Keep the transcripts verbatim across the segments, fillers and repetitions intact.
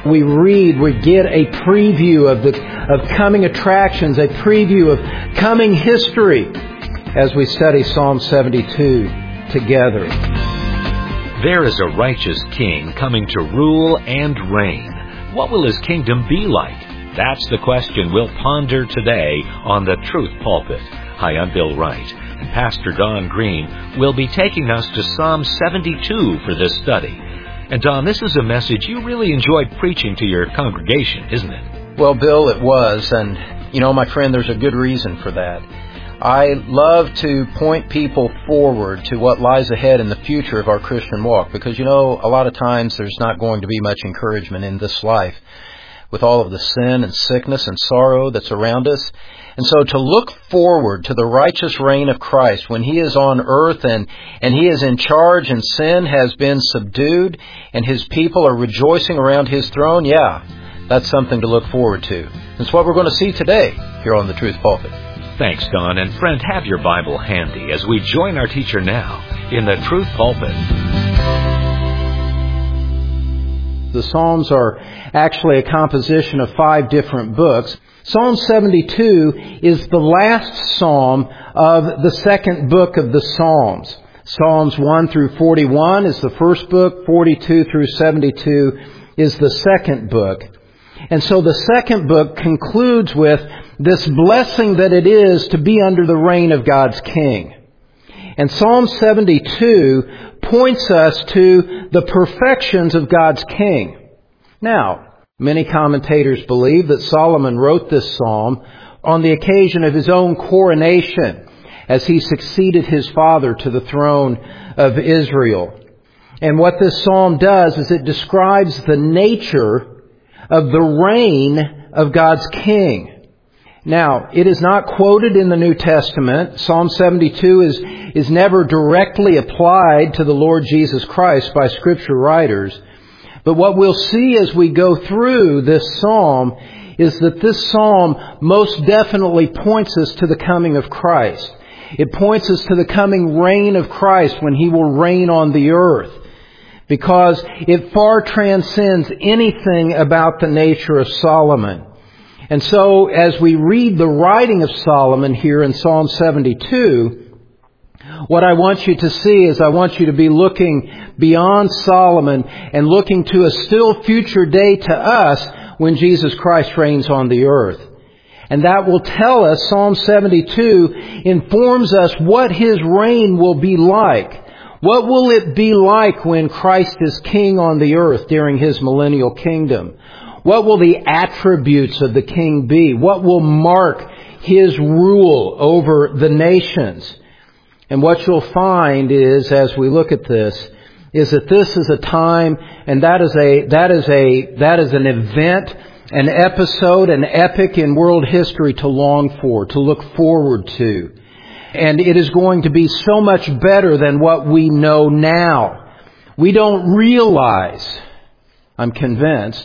We read, we get a preview of the of coming attractions, a preview of coming history as we study Psalm seventy-two together. There is a righteous king coming to rule and reign. What will his kingdom be like? That's the question we'll ponder today on the Truth Pulpit. Hi, I'm Bill Wright, and Pastor Don Green will be taking us to Psalm seventy-two for this study. And Don, this is a message you really enjoyed preaching to your congregation, isn't it? Well, Bill, it was, and you know, my friend, there's a good reason for that. I love to point people forward to what lies ahead in the future of our Christian walk, because, you know, a lot of times there's not going to be much encouragement in this life with all of the sin and sickness and sorrow that's around us. And so to look forward to the righteous reign of Christ when He is on earth and, and He is in charge and sin has been subdued and His people are rejoicing around His throne, yeah, that's something to look forward to. That's what we're going to see today here on the Truth Pulpit. Thanks, Don. And friend, have your Bible handy as we join our teacher now in the Truth Pulpit. The Psalms are actually a composition of five different books. Psalm seventy-two is the last psalm of the second book of the Psalms. Psalms one through forty-one is the first book, forty-two through seventy-two is the second book. And so the second book concludes with this blessing that it is to be under the reign of God's King. And Psalm seventy-two points us to the perfections of God's King. Now, many commentators believe that Solomon wrote this psalm on the occasion of his own coronation as he succeeded his father to the throne of Israel. And what this psalm does is it describes the nature of the reign of God's King. Now, it is not quoted in the New Testament. Psalm seventy-two is, is never directly applied to the Lord Jesus Christ by Scripture writers. But what we'll see as we go through this psalm is that this psalm most definitely points us to the coming of Christ. It points us to the coming reign of Christ when He will reign on the earth, because it far transcends anything about the nature of Solomon. And so, as we read the writing of Solomon here in Psalm seventy-two, what I want you to see is I want you to be looking beyond Solomon and looking to a still future day to us when Jesus Christ reigns on the earth. And that will tell us, Psalm seventy-two informs us what His reign will be like. What will it be like when Christ is king on the earth during His millennial kingdom? What will the attributes of the king be? What will mark His rule over the nations? And what you'll find is, as we look at this, is that this is a time, and that is a, that is a, that is an event, an episode, an epic in world history to long for, to look forward to. And it is going to be so much better than what we know now. We don't realize, I'm convinced,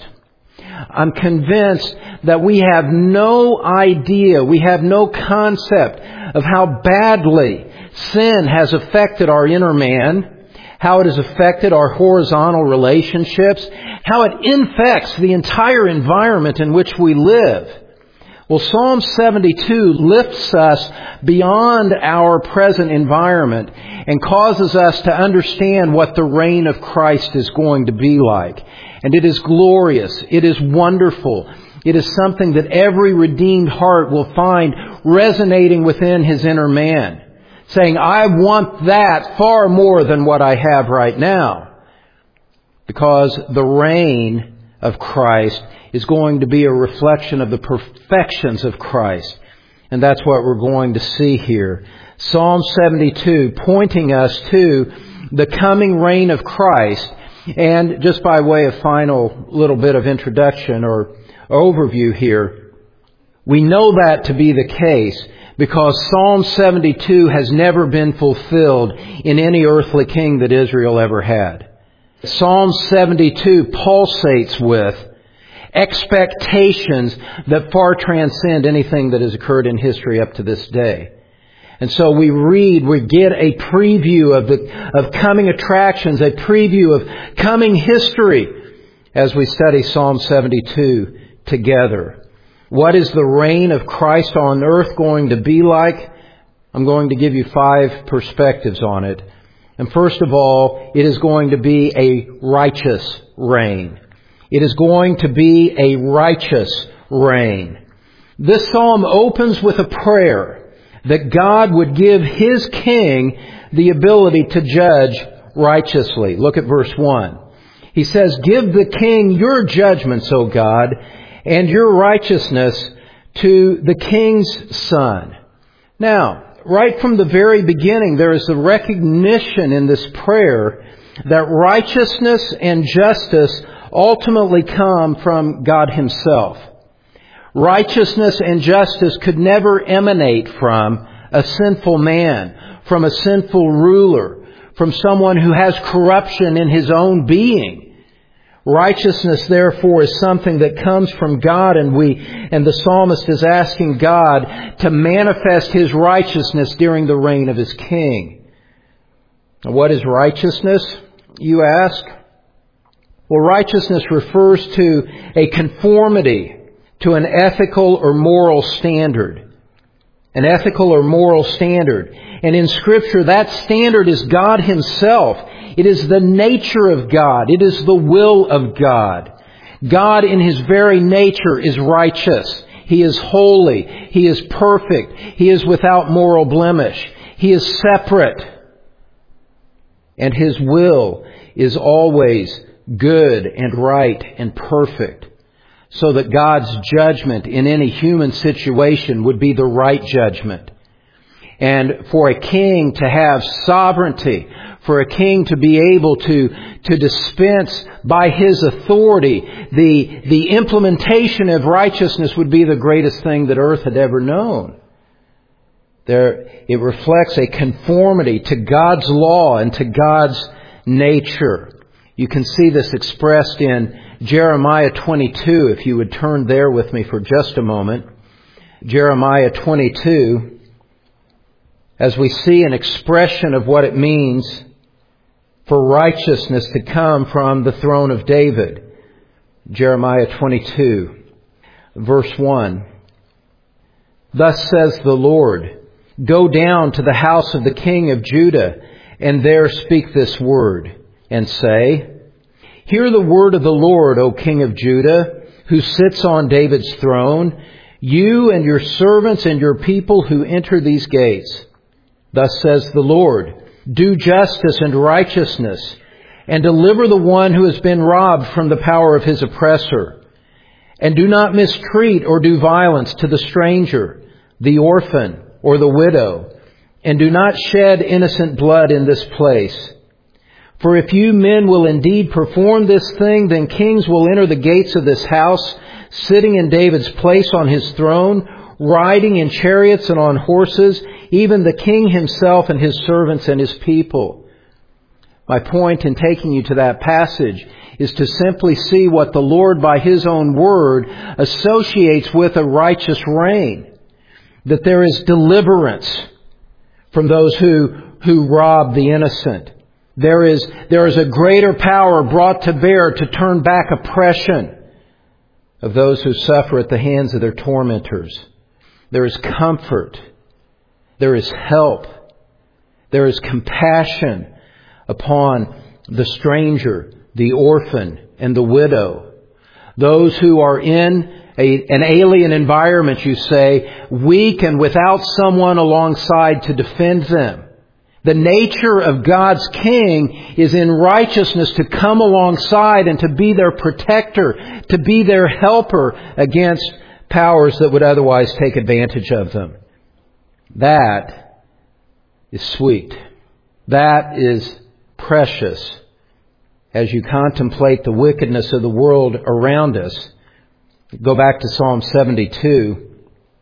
I'm convinced that we have no idea, we have no concept of how badly sin has affected our inner man, how it has affected our horizontal relationships, how it infects the entire environment in which we live. Well, Psalm seventy-two lifts us beyond our present environment and causes us to understand what the reign of Christ is going to be like. And it is glorious. It is wonderful. It is something that every redeemed heart will find resonating within his inner man, saying, I want that far more than what I have right now. Because the reign of Christ is going to be a reflection of the perfections of Christ. And that's what we're going to see here. Psalm seventy-two pointing us to the coming reign of Christ. And just by way of final little bit of introduction or overview here, we know that to be the case because Psalm seventy-two has never been fulfilled in any earthly king that Israel ever had. Psalm seventy-two pulsates with expectations that far transcend anything that has occurred in history up to this day. And so we read, we get a preview of the of coming attractions, a preview of coming history as we study Psalm seventy-two together. What is the reign of Christ on earth going to be like? I'm going to give you five perspectives on it. And first of all, it is going to be a righteous reign. It is going to be a righteous reign. This psalm opens with a prayer that God would give His king the ability to judge righteously. Look at verse one. He says, "Give the king your judgments, O God, and your righteousness to the king's son." Now, right from the very beginning, there is the recognition in this prayer that righteousness and justice ultimately come from God Himself. Righteousness and justice could never emanate from a sinful man, from a sinful ruler, from someone who has corruption in his own being. Righteousness, therefore, is something that comes from God, and we, and the psalmist is asking God to manifest His righteousness during the reign of His king. What is righteousness, you ask? Well, righteousness refers to a conformity to an ethical or moral standard. An ethical or moral standard. And in Scripture, that standard is God Himself. It is the nature of God. It is the will of God. God in His very nature is righteous. He is holy. He is perfect. He is without moral blemish. He is separate. And His will is always good and right and perfect, so that God's judgment in any human situation would be the right judgment. And for a king to have sovereignty, for a king to be able to, to dispense by his authority, the, the implementation of righteousness would be the greatest thing that earth had ever known. There, it reflects a conformity to God's law and to God's nature. You can see this expressed in Jeremiah twenty-two, if you would turn there with me for just a moment. Jeremiah twenty-two, as we see an expression of what it means for righteousness to come from the throne of David. Jeremiah twenty-two, verse one. "Thus says the Lord, go down to the house of the king of Judah, and there speak this word, and say, Hear the word of the Lord, O King of Judah, who sits on David's throne, you and your servants and your people who enter these gates. Thus says the Lord, do justice and righteousness, and deliver the one who has been robbed from the power of his oppressor. And do not mistreat or do violence to the stranger, the orphan, or the widow, and do not shed innocent blood in this place. For if you men will indeed perform this thing, then kings will enter the gates of this house, sitting in David's place on his throne, riding in chariots and on horses, even the king himself and his servants and his people." My point in taking you to that passage is to simply see what the Lord by His own word associates with a righteous reign. That there is deliverance from those who, who rob the innocent. There is, there is a greater power brought to bear to turn back oppression of those who suffer at the hands of their tormentors. There is comfort. There is help. There is compassion upon the stranger, the orphan, and the widow. Those who are in a, an alien environment, you say, weak and without someone alongside to defend them. The nature of God's king is in righteousness to come alongside and to be their protector, to be their helper against powers that would otherwise take advantage of them. That is sweet. That is precious. As you contemplate the wickedness of the world around us, go back to Psalm seventy-two,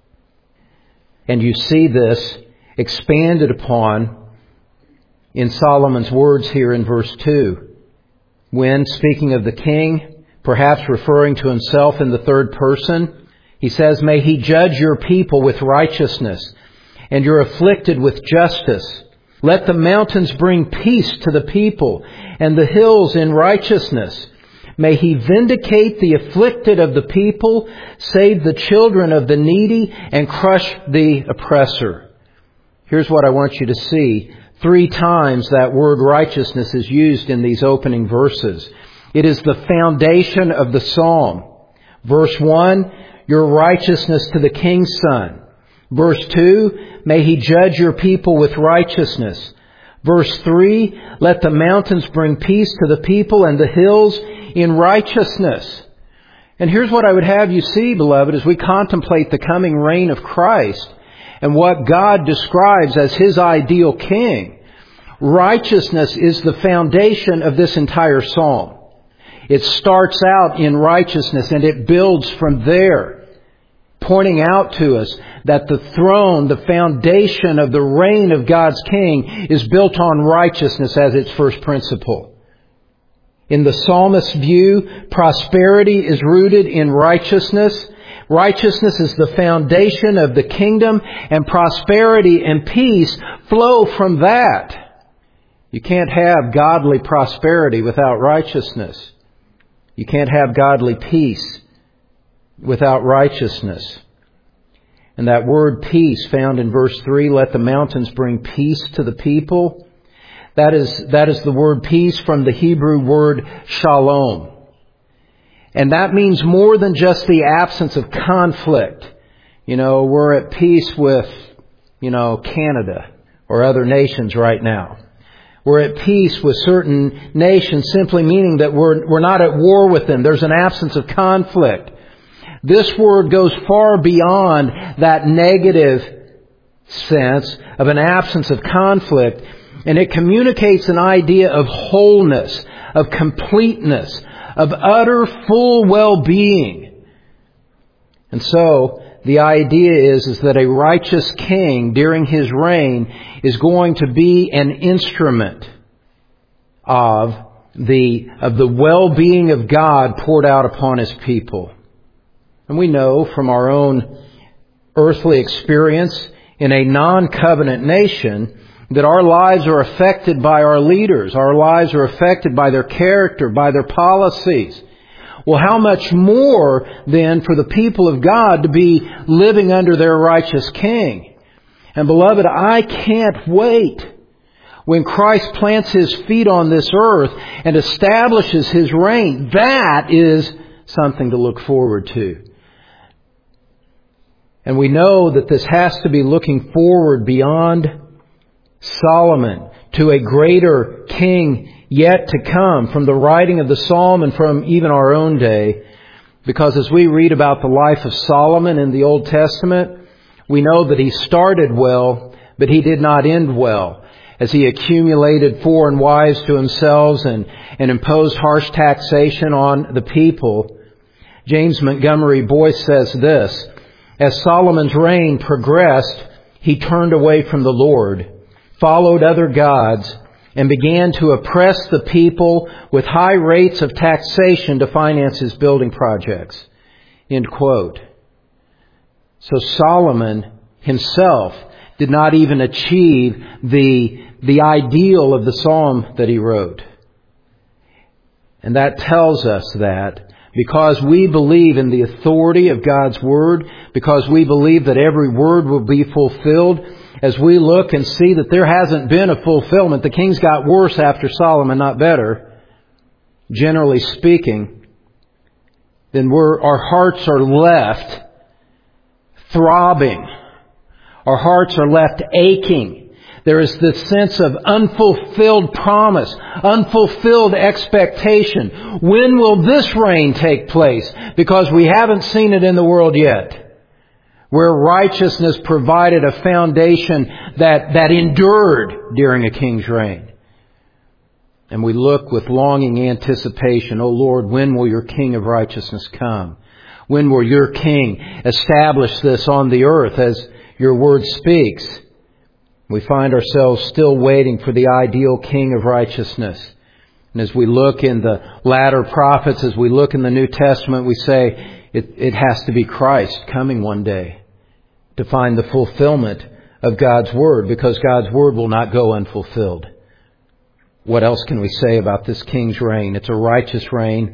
and you see this expanded upon in Solomon's words here in verse two. When, speaking of the king, perhaps referring to himself in the third person, he says, "May he judge your people with righteousness, and your afflicted with justice. Let the mountains bring peace to the people, and the hills in righteousness. May He vindicate the afflicted of the people, save the children of the needy, and crush the oppressor. Here's what I want you to see. Three times that word righteousness is used in these opening verses. It is the foundation of the psalm. Verse one, your righteousness to the king's son. Verse two, may He judge your people with righteousness. Verse three, let the mountains bring peace to the people and the hills in righteousness. And here's what I would have you see, beloved, as we contemplate the coming reign of Christ and what God describes as His ideal king. Righteousness is the foundation of this entire psalm. It starts out in righteousness and it builds from there, pointing out to us that the throne, the foundation of the reign of God's king, is built on righteousness as its first principle. In the psalmist's view, prosperity is rooted in righteousness. Righteousness is the foundation of the kingdom, and prosperity and peace flow from that. You can't have godly prosperity without righteousness. You can't have godly peace without righteousness. And that word peace found in verse three, let the mountains bring peace to the people. That is, that is the word peace from the Hebrew word shalom. And that means more than just the absence of conflict. You know, we're at peace with, you know, Canada or other nations right now. We're at peace with certain nations, simply meaning that we're, we're not at war with them. There's an absence of conflict. This word goes far beyond that negative sense of an absence of conflict. And it communicates an idea of wholeness, of completeness, of utter full well-being. And so, the idea is, is that a righteous king during his reign is going to be an instrument of the, of the well-being of God poured out upon His people. And we know from our own earthly experience in a non-covenant nation that our lives are affected by our leaders. Our lives are affected by their character, by their policies. Well, how much more then for the people of God to be living under their righteous king? And beloved, I can't wait when Christ plants His feet on this earth and establishes His reign. That is something to look forward to. And we know that this has to be looking forward beyond Solomon to a greater king yet to come, from the writing of the psalm and from even our own day. Because as we read about the life of Solomon in the Old Testament, we know that he started well, but he did not end well, as he accumulated foreign wives to himself and, and imposed harsh taxation on the people. James Montgomery Boyce says this, as Solomon's reign progressed, he turned away from the Lord, followed other gods, and began to oppress the people with high rates of taxation to finance his building projects. End quote. So Solomon himself did not even achieve the, the ideal of the psalm that he wrote. And that tells us that because we believe in the authority of God's Word, because we believe that every word will be fulfilled, as we look and see that there hasn't been a fulfillment, the kings got worse after Solomon, not better, generally speaking, then we're, our hearts are left throbbing. Our hearts are left aching. There is this sense of unfulfilled promise, unfulfilled expectation. When will this reign take place? Because we haven't seen it in the world yet. Where righteousness provided a foundation that, that endured during a king's reign. And we look with longing anticipation, O Lord, when will your King of righteousness come? When will your King establish this on the earth as your word speaks? We find ourselves still waiting for the ideal King of righteousness. And as we look in the latter prophets, as we look in the New Testament, we say it, it has to be Christ coming one day to find the fulfillment of God's Word, because God's Word will not go unfulfilled. What else can we say about this King's reign? It's a righteous reign.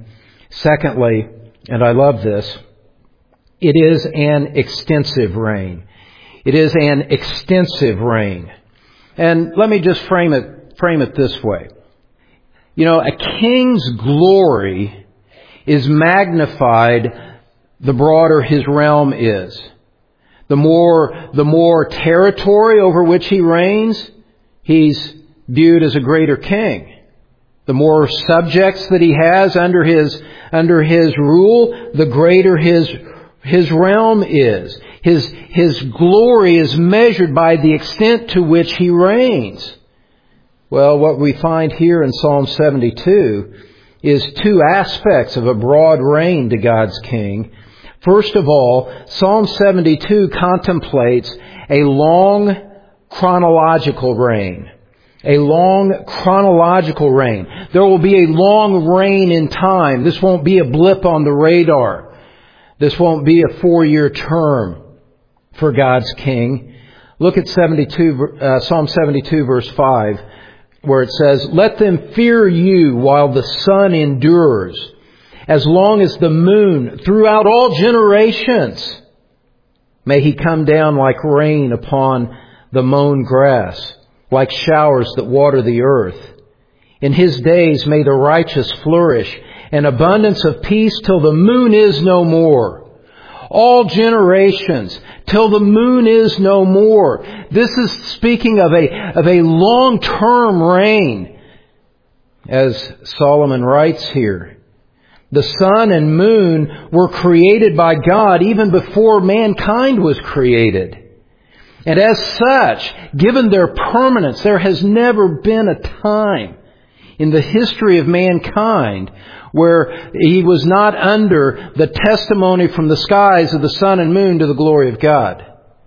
Secondly, and I love this, it is an extensive reign. It is an extensive reign. And let me just frame it, frame it this way. You know, a king's glory is magnified the broader his realm is. The more, the more territory over which he reigns, he's viewed as a greater king. The more subjects that he has under his, under his rule, the greater his, his realm is. His, his glory is measured by the extent to which he reigns. Well, what we find here in Psalm seventy-two is two aspects of a broad reign to God's king. First of all, Psalm seventy-two contemplates a long chronological reign. A long chronological reign. There will be a long reign in time. This won't be a blip on the radar. This won't be a four-year term for God's king. Look at seventy-two, uh, Psalm seventy-two, verse five, where it says, "Let them fear you while the sun endures, as long as the moon throughout all generations. May he come down like rain upon the mown grass, like showers that water the earth. In his days may the righteous flourish, and abundance of peace till the moon is no more. All generations, till the moon is no more." This is speaking of a, of a long-term reign. As Solomon writes here, the sun and moon were created by God even before mankind was created. And as such, given their permanence, there has never been a time in the history of mankind where he was not under the testimony from the skies of the sun and moon to the glory of God.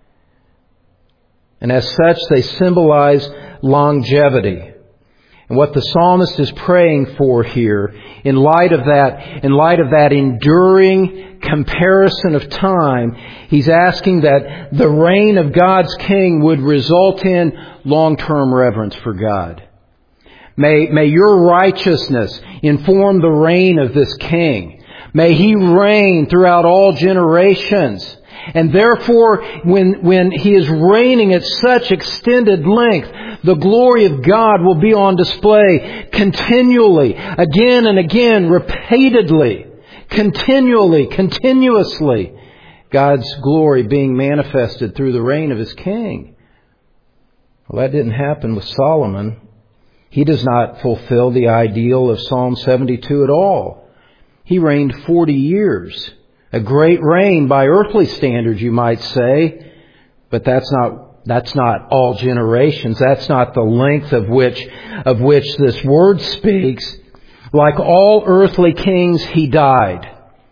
And as such, they symbolize longevity. And what the psalmist is praying for here, in light of that, in light of that enduring comparison of time, he's asking that the reign of God's king would result in long-term reverence for God. May, may your righteousness inform the reign of this king. May he reign throughout all generations. And therefore, when, when he is reigning at such extended length, the glory of God will be on display continually, again and again, repeatedly, continually, continuously. God's glory being manifested through the reign of his king. Well, that didn't happen with Solomon. He does not fulfill the ideal of Psalm seventy-two at all. He reigned forty years. A great reign by earthly standards, you might say. But that's not, that's not all generations. That's not the length of which, of which this word speaks. Like all earthly kings, he died.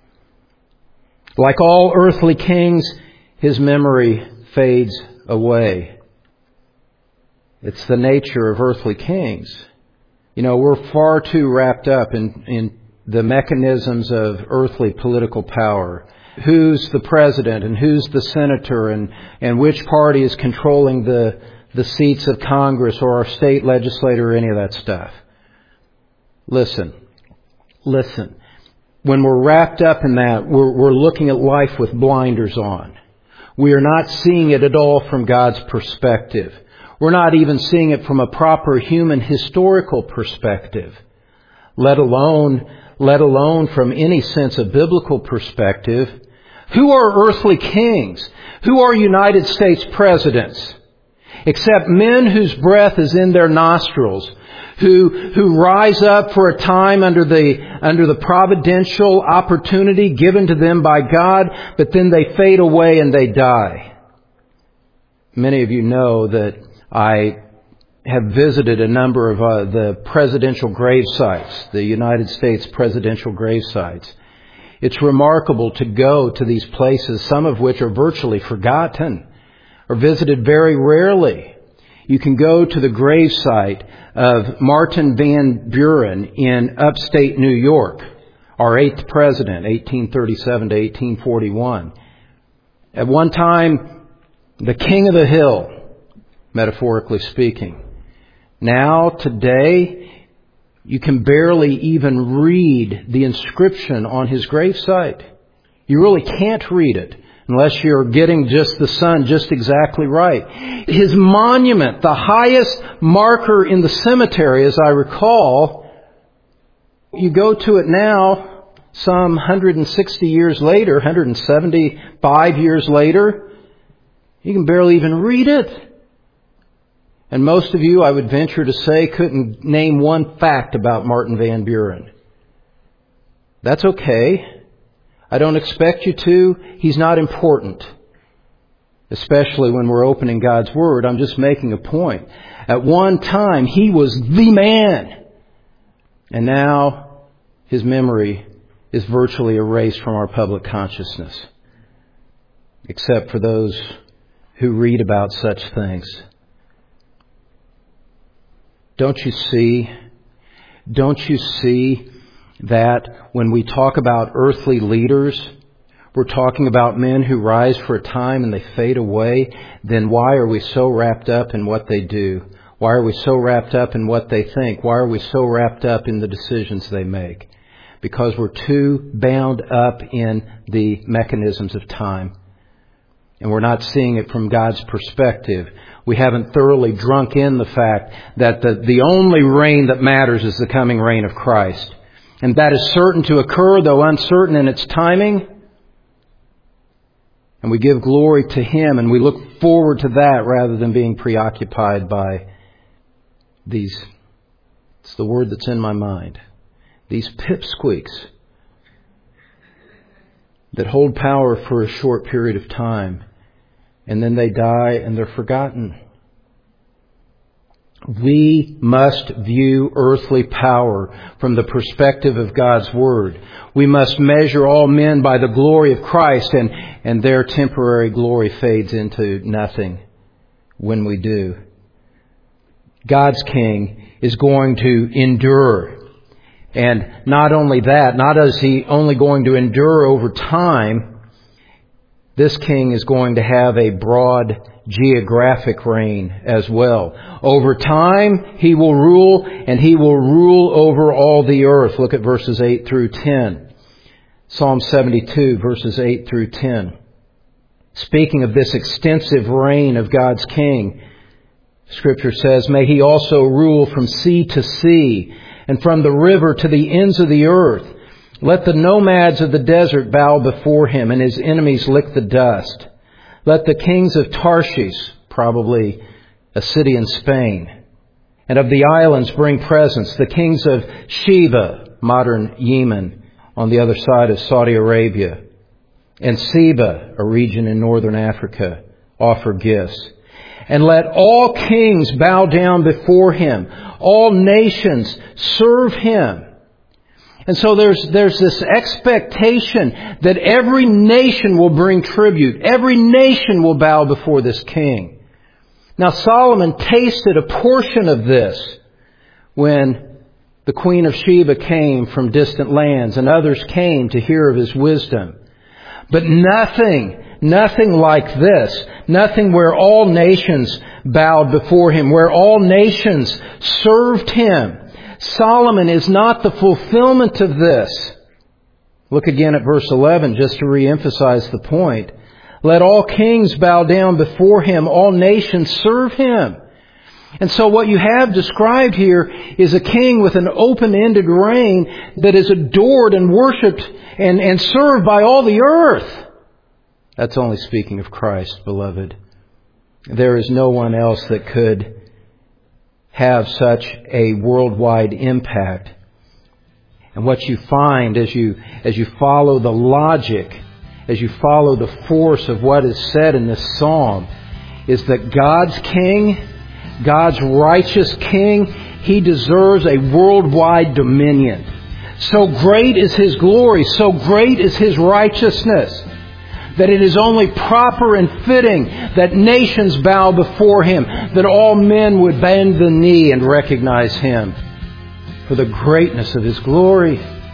Like all earthly kings, his memory fades away. It's the nature of earthly kings. You know, we're far too wrapped up in, in the mechanisms of earthly political power. Who's the president and who's the senator and, and which party is controlling the, the seats of Congress or our state legislature or any of that stuff. Listen, listen. When we're wrapped up in that, we're, we're looking at life with blinders on. We are not seeing it at all from God's perspective. We're not even seeing it from a proper human historical perspective, let alone, let alone from any sense of biblical perspective. Who are earthly kings? Who are United States presidents? Except men whose breath is in their nostrils, who, who rise up for a time under the, under the providential opportunity given to them by God, but then they fade away and they die. Many of you know that I have visited a number of uh, the presidential grave sites, the United States presidential grave sites. It's remarkable to go to these places, some of which are virtually forgotten or visited very rarely. You can go to the grave site of Martin Van Buren in upstate New York, our eighth president, eighteen thirty-seven to eighteen forty-one. At one time, the king of the hill, metaphorically speaking. Now, today, You can barely even read the inscription on his gravesite. You really can't read it unless you're getting just the sun just exactly right. His monument, the highest marker in the cemetery, as I recall, you go to it now, some one hundred sixty years later, one hundred seventy-five years later, you can barely even read it. And most of you, I would venture to say, couldn't name one fact about Martin Van Buren. That's okay. I don't expect you to. He's not important. Especially when we're opening God's Word. I'm just making a point. At one time, he was the man. And now, his memory is virtually erased from our public consciousness. Except for those who read about such things. Don't you see? Don't you see that when we talk about earthly leaders, we're talking about men who rise for a time and they fade away? Then why are we so wrapped up in what they do? Why are we so wrapped up in what they think? Why are we so wrapped up in the decisions they make? Because we're too bound up in the mechanisms of time. And we're not seeing it from God's perspective. We haven't thoroughly drunk in the fact that the, the only reign that matters is the coming reign of Christ. And that is certain to occur, though uncertain in its timing. And we give glory to Him and we look forward to that rather than being preoccupied by these, it's the word that's in my mind, these pipsqueaks that hold power for a short period of time. And then they die and they're forgotten. We must view earthly power from the perspective of God's Word. We must measure all men by the glory of Christ, and, and their temporary glory fades into nothing when we do. God's King is going to endure. And not only that, not is He only going to endure over time, this King is going to have a broad geographic reign as well. Over time, He will rule, and He will rule over all the earth. Look at verses eight through ten. Psalm seventy-two, verses eight through ten. Speaking of this extensive reign of God's King, Scripture says, "May He also rule from sea to sea, and from the river to the ends of the earth. Let the nomads of the desert bow before Him, and His enemies lick the dust. Let the kings of Tarshish," probably a city in Spain, "and of the islands bring presents. The kings of Sheba," modern Yemen, on the other side of Saudi Arabia, "and Seba," a region in northern Africa, offer gifts. "And let all kings bow down before Him. All nations serve Him." And so there's there's this expectation that every nation will bring tribute. Every nation will bow before this King. Now Solomon tasted a portion of this when the Queen of Sheba came from distant lands and others came to hear of his wisdom. But nothing, nothing like this. Nothing where all nations bowed before Him, where all nations served Him. Solomon is not the fulfillment of this. Look again at verse eleven just to re-emphasize the point. Let all kings bow down before Him. All nations serve Him. And so what you have described here is a king with an open-ended reign that is adored and worshipped and, and served by all the earth. That's only speaking of Christ, beloved. There is no one else that could have such a worldwide impact. And what you find as you as you follow the logic, as you follow the force of what is said in this psalm, is that God's King, God's righteous King, He deserves a worldwide dominion. So great is His glory, so great is His righteousness, that it is only proper and fitting that nations bow before Him, that all men would bend the knee and recognize Him for the greatness of His glory.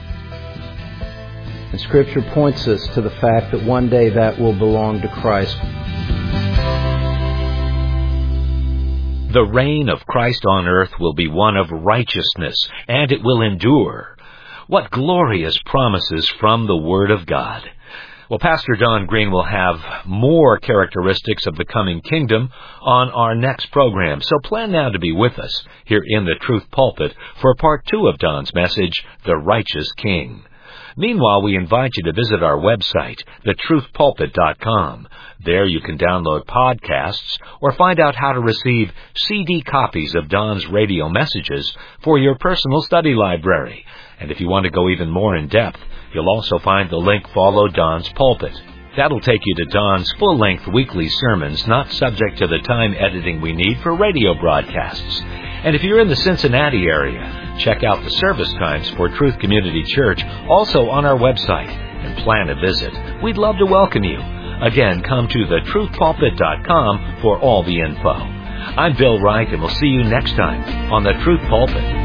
And Scripture points us to the fact that one day that will belong to Christ. The reign of Christ on earth will be one of righteousness, and it will endure. What glorious promises from the Word of God. Well, Pastor Don Green will have more characteristics of the coming kingdom on our next program, so plan now to be with us here in the Truth Pulpit for part two of Don's message, The Righteous King. Meanwhile, we invite you to visit our website, the truth pulpit dot com. There you can download podcasts or find out how to receive C D copies of Don's radio messages for your personal study library. And if you want to go even more in depth, you'll also find the link Follow Don's Pulpit. That'll take you to Don's full-length weekly sermons, not subject to the time editing we need for radio broadcasts. And if you're in the Cincinnati area, check out the service times for Truth Community Church, also on our website, and plan a visit. We'd love to welcome you. Again, come to the truth pulpit dot com for all the info. I'm Bill Wright, and we'll see you next time on the Truth Pulpit.